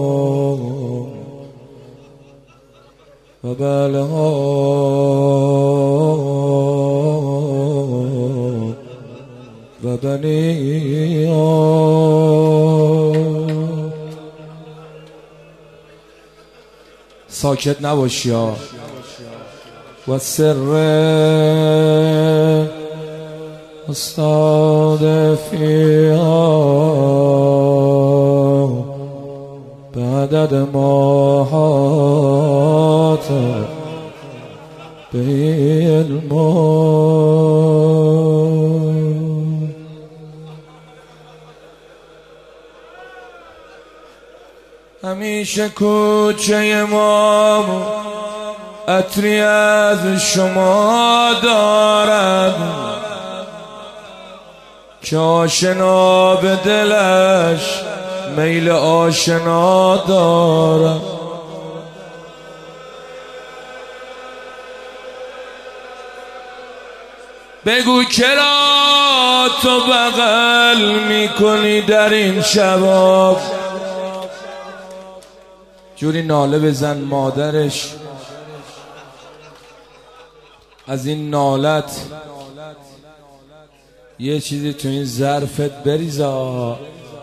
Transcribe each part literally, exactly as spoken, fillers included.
و بلها و بنیها. ساکت نباشی ها. و سر استاد فیها بعدد ماهات بعلم. همیشه کوچه ما عطری از شما دارد که آشنا به دلش میل آشنا دارد. بگو چرا تو بغل میکنی در این شباب. جوری ناله بزن مادرش از این نالت یه چیزی تو این ظرفت بریزا.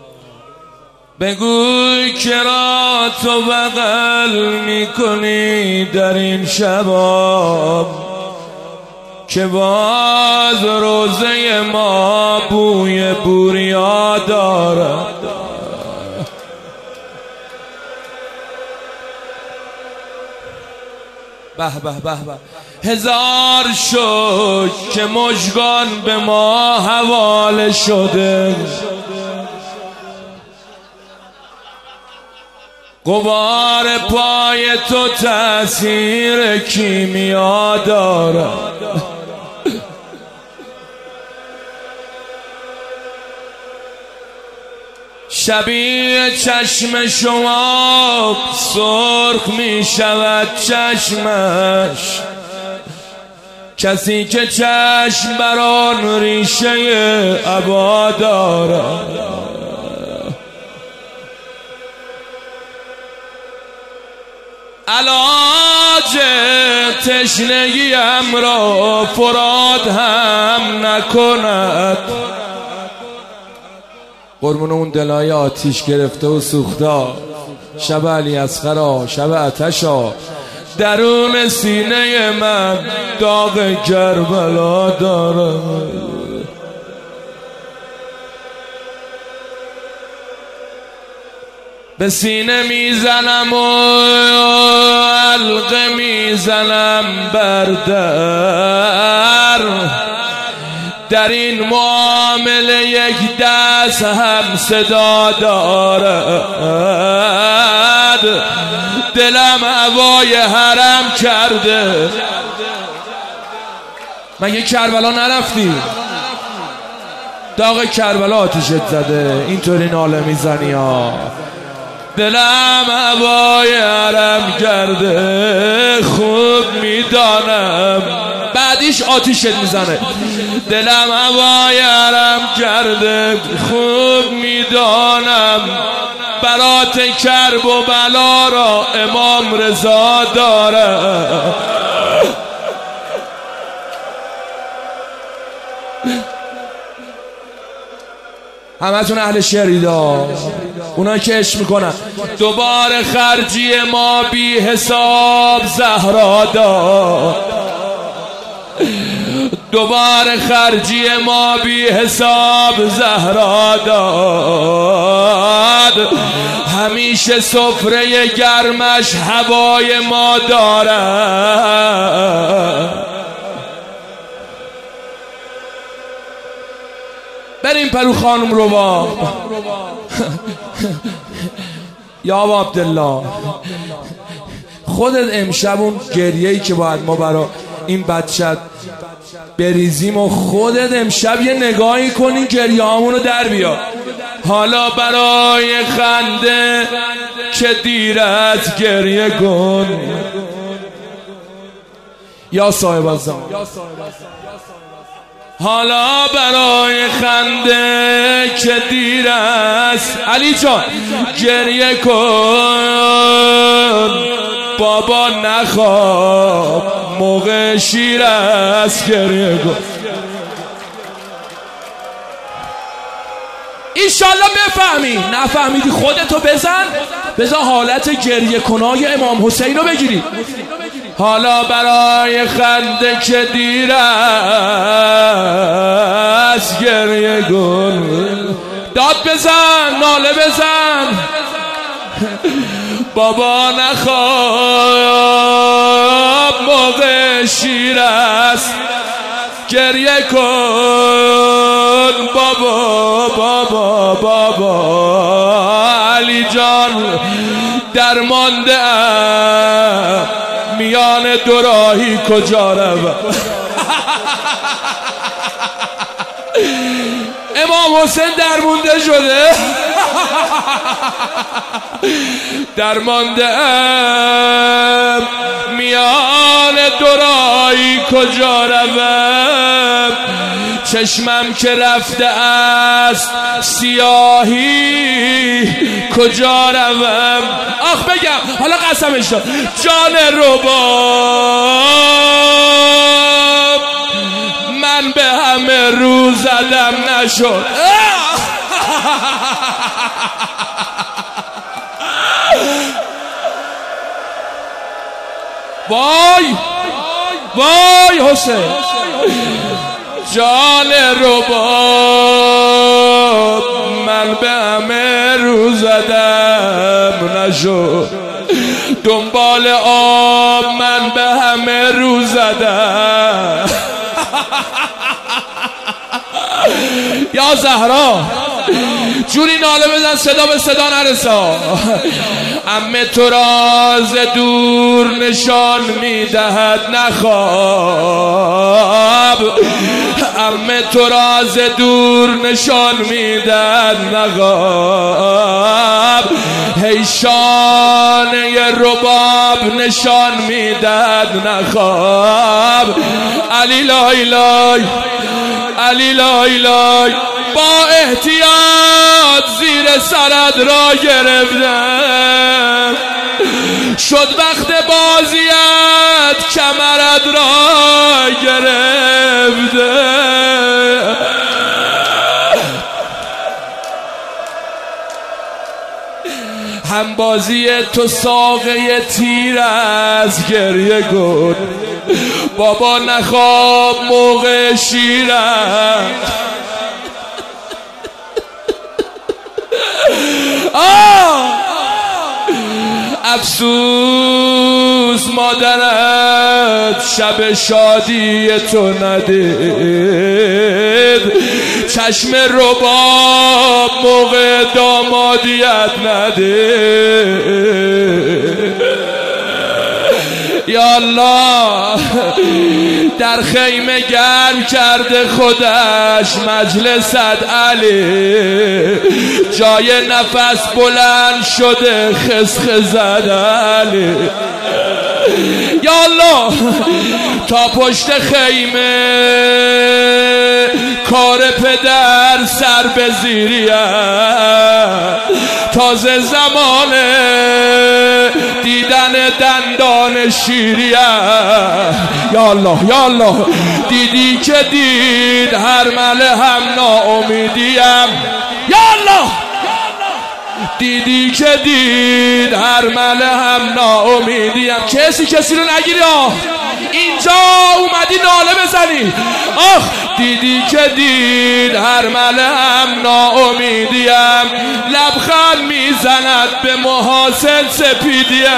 بگو چرا تو بغل میکنی در این شباب که باز روزه ما بوی بوریا دارد. به به به به. هزار شکر که مژگان به ما حواله شده، غبار پای تو تأثیر کیمیا دارد. شبیه چشم شما سرخ می شود چشمش، کسی که چشم بران ریشه عبا دارد. علاج تشنگیم را فراد هم نکند. قربون اون دلای آتیش گرفته و سوختا، شب علی اصغرا، شب آتشا، درون سینه من داغ کربلا داره. به سینه میزنم و حلقه میزنم بر در، در این معامله یک دست هم صدا دارد. دلم هوای حرم کرده. مگه کربلا نرفتی؟ داغ کربلا آتیشت زده، اینطوری ناله میزنی ها. دلم هوای حرم کرده، خوب میدانم بعدیش آتیشت میزنه. دلم هوای حرم کرده، خوب میدانم برات کرب و بلا را امام رضا داره. همتون اهل شریدا، اونا که عشق میکنن. دوباره خرجی ما بی حساب زهرا داد، دوباره خرجی ما بی حساب زهرا داد. همیشه سفره گرمش هوای ما دارد. بریم پرو خانم رو با یا ابا عبدالله، خودت امشب اون گریه‌ای که باید ما برا این بچت بریزیم و خودت امشب یه نگاهی کنی گریه هامونو در بیا. حالا برای خنده که دیرت گریه کن یا صاحب الزمان. حالا برای خنده که دیر است علی جان گریه کن بابا نخواب موقع شیر است گریه کن. ایشالله بفهمی، نفهمیدی خودتو بزن بذار حالت گریه کنای امام حسین رو بگیری. حالا برای خنده که دیر است گریه کن داد بزن ناله بزن بابا نخواب موقع شیر است گریه کن بابا بابا بابا علی جان درمانده ام میان دو راهی کجا روم. امام حسین درمونده شده درمانده ام میان دو راهی کجا روم چشمم که رفته است سیاهی کجا روم. آخ بگم حالا قسمش داد جان رباب من به همه رو زدم نشد. وای وای حسین جان رباب من به همه رو زدم نشد دنبال آب من به همه رو زدم. یا زهرا جوری ناله بزن صدا به صدا نرسا. عمه تو راز دور نشان میدهد نخواب عمه تو راز دور نشان میدهد نخواب هی شانه رباب نشان میدهد نخواب. علی لای لای علی لای لای با احتیاط زیر سرت را گرفتم شد وقت بازیت کمرت را گرفته هم بازی تو ساقه تیر از گریه کن بابا نخواب موقع شیرم. افسوس مادرت شب شادی تو ندید چشم رباب موقع دامادیت ندید. یا الله در خیمه گرم کرده خودش مجلست علی جای نفس بلند شده خسخزد علی. یا الله تا پشت خیمه کار پدر سر به زیریه تازه زمان دیدن دندان شیریه. یا الله یا الله دیدی که دید هر مله هم ناامیدیم. یا الله دیدی که دید هر مله هم ناامیدیم. کسی کسی رو نگیری آه اینجا اومدی ناله بزنی. آخ دیدی که دید هر مله هم ناامیدیم لبخند میزند به محاسن سپیدیم.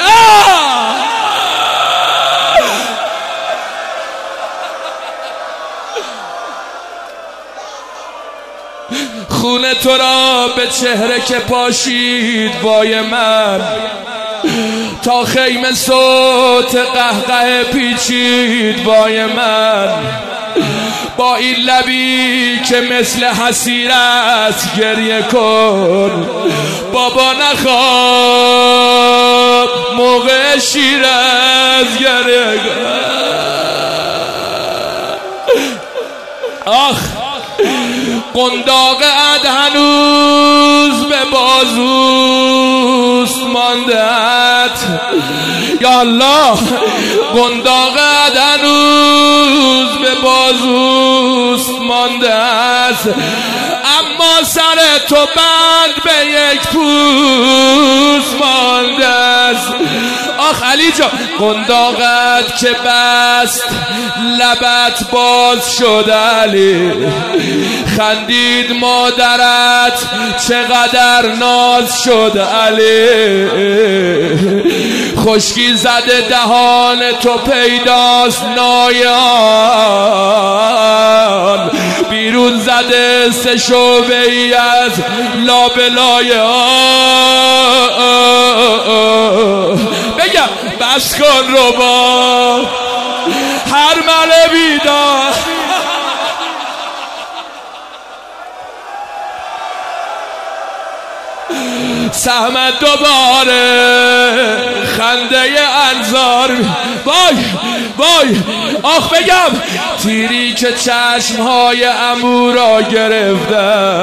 خونه تو را به چهره که پاشید وای من تا خیمه صوت قهقه پیچید وای من با این لبی که مثل حسیر است گریه کن بابا نخواب موقع شیر از گریه کن. قنداقت هنوز به بازوست ماندهت یا الله قنداقت هنوز به بازوست مانده است اما سر تو بند به یک پوست مانده است آخ علی جان قنداقت که بست لبت باز شد علی خندید مادرت چقدر ناز شد علی خشکی زده دهان تو پیداست نایان بیرون زده سه شعبه ای از لابلای آن بگم بس کن رو با هر مله بیدار سهمت دوباره خنده انظار وای وای آخ بگم تیری که چشمهای عمو را گرفته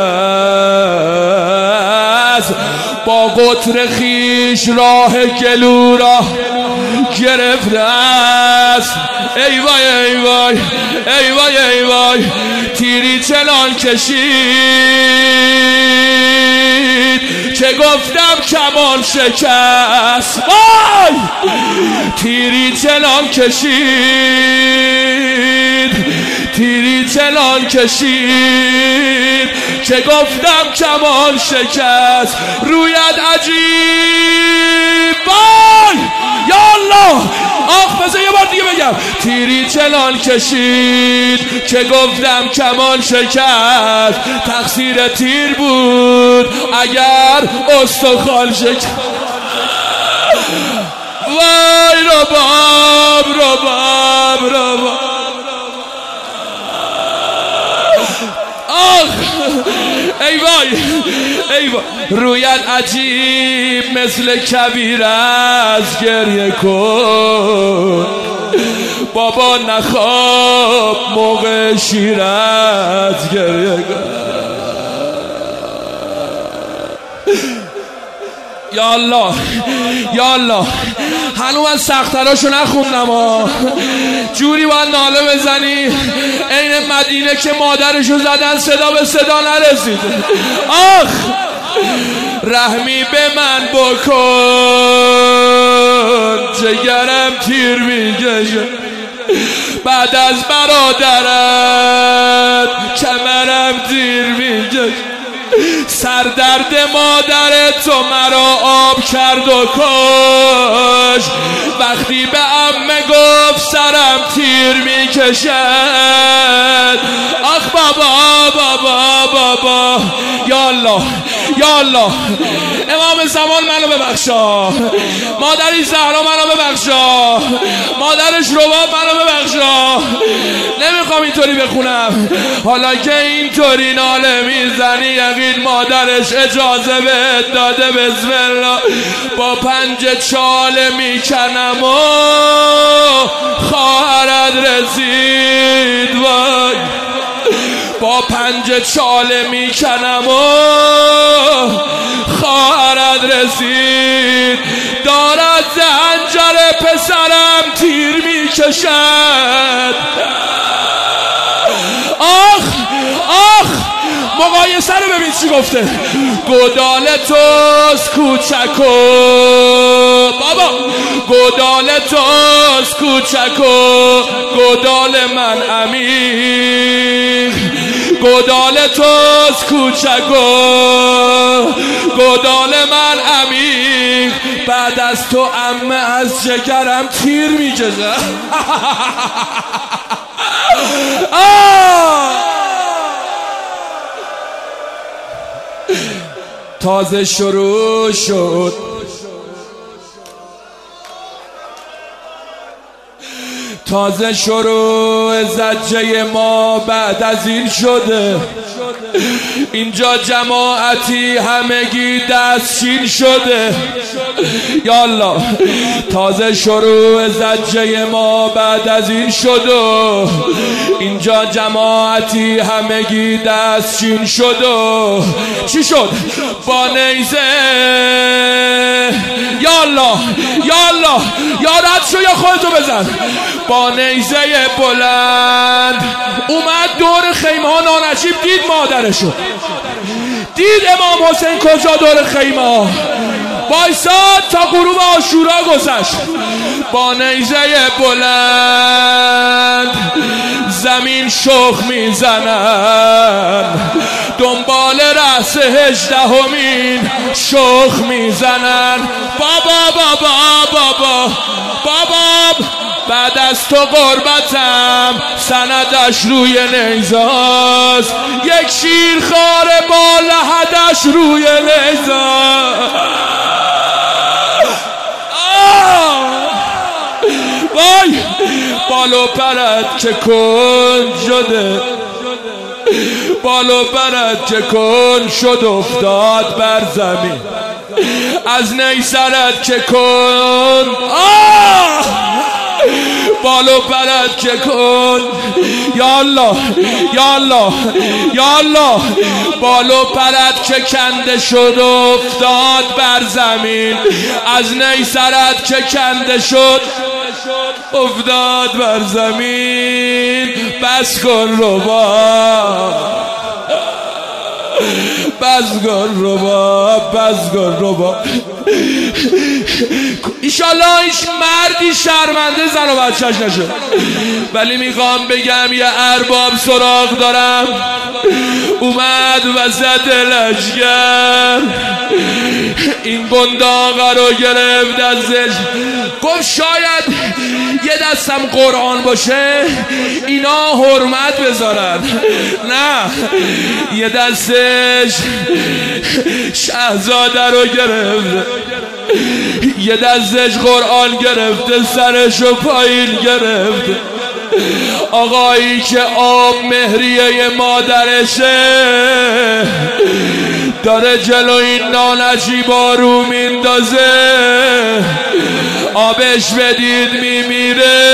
است با قطر خیش راه گلو را گرفته است ای وای ای وای ای وای ای وای تیری چنان کشید که گفتم کمان شکست وای تیری چنان کشید تیری چنان کشید که گفتم کمان شکست رویت عجیب وای یا الله آخ بذار یه بار دیگه بگم تیری چنان کشید که گفتم کمان شکست تقصیر تیر بود اگر استخوان شکست وای رباب رباب رباب آخ ای وای ای وای رویت عجیب مثل کبیر از گریه کن بابا نخواب موقع شیر از گریه کن یا الله یا الله هنوز من سختراشو نخوندم ها جوری باید ناله بزنی این مدینه که مادرشو زدن صدا به صدا نرسید آخ رحمی به من بکن جگرم تیر میکشه بعد از برادرت کمرم تیر میکشه سردرد مادر تو مرا آب کرد و کش وقتی به عمه گفت سرم تیر میکشد آخ بابا بابا بابا یا الله یا الله امام زمان منو ببخشا مادری زهرا منو ببخشا مادرش رباب منو ببخشا نمیخوام اینطوری بخونم حالا که اینطوری ناله میزنی یقین مادرش اجازه بهت داده بسم الله با پنج چاله میکنم و خواهرت رسید وای با پنج چاله میکنم و خواهرت رسید دارد زنجر پسرم تیر میکشد آخ آخ مقایسه رو ببین چی گفته گدال توست کوچکو بابا گدال توست کوچکو گدال من عمیق گدال توست کوچکو گدال من عمیق بعد از تو عمه از جگرم تیر میکشه تازه شروع شد تازه شروع شروع زجه ما بعد از این شده. اینجا جماعتی همگی دستچین شده. یالا تازه شروع زجه ما بعد از این شده. اینجا جماعتی همگی دستچین شده. چی شد؟ با نیزه یالا یالا یا رد شو یا خودتو بزن. با نیزه بلند اومد دور خیمه ها. نانجیب دید مادرشو، دید امام حسین کجا دور خیمه ها بایساد تا غروب عاشورا گذشت. با نیزه بلند زمین شخ میزنن، دنبال رأس هجدهمین شخ میزنن. بابا بابا بابا بابا بعد از تو قربتم سندش روی نیزاست. یک شیرخوار با لحدش روی نیزاست. وای بالو پرد که کن شده، بالو پرد که کن شد افتاد بر زمین. از نیزرت که کن آه بالو پرد که کن. یالا یالا یالا بالو پرد که کنده شد افتاد بر زمین. از نیزرت که کنده شد افتاد بر زمین. بس کن ربا بس کن ربا بس کن ربا. ایشالله هیچ مردی شرمنده زن و بچهش نشه. ولی میخوام بگم یه ارباب سراغ دارم اومد وسط لشگر، این گنداغه رو گرفت ازش، گفت شاید یه دستم قرآن باشه اینا حرمت بذارن. نه، یه دستش شهزاده رو گرفت، یه دستش قرآن گرفته، سرشو پایین گرفت. آقایی که آب مهریه مادرشه داره جلو این نانجیبا رو میندازه. آبش بدید میمیره،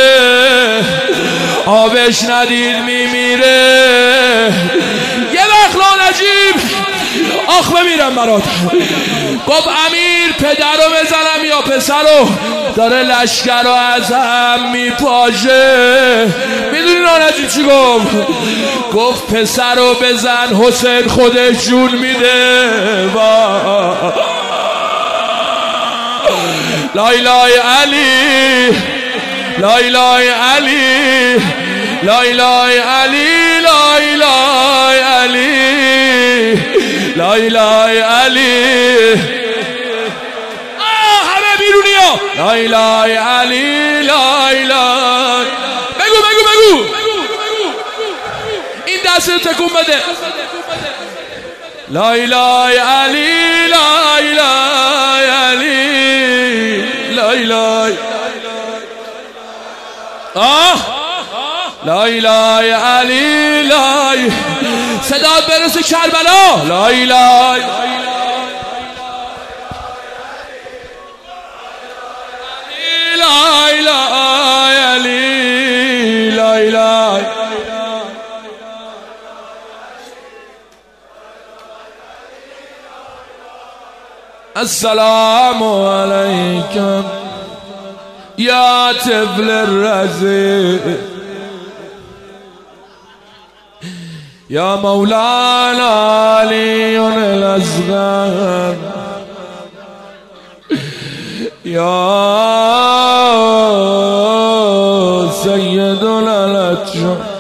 آبش ندید میمیره. یه وقت نانجیب آخ بمیرم برات گفت امیر پدرو بزنم یا پسرو؟ داره لشکر رو از هم میپاشه. میدونی نانجیب چی گفت؟ گفت پسرو بزن حسین خودش جون میده. لای لای علی لای لای علی لای لای علی لای لای علی لای لای علی. آه همه بیرونی ها. لای لای علی لای لای. بگو بگو بگو این دست رو تکون بده. لای لای علی لای لای علی لای لای. آه لای لای علی لای. صدا برسه کربلا. لای لای لای لای علی لای لای. السلام علیکم یا طفل الرضیع یا مولانا علی الاصغر یا سید الاطهار.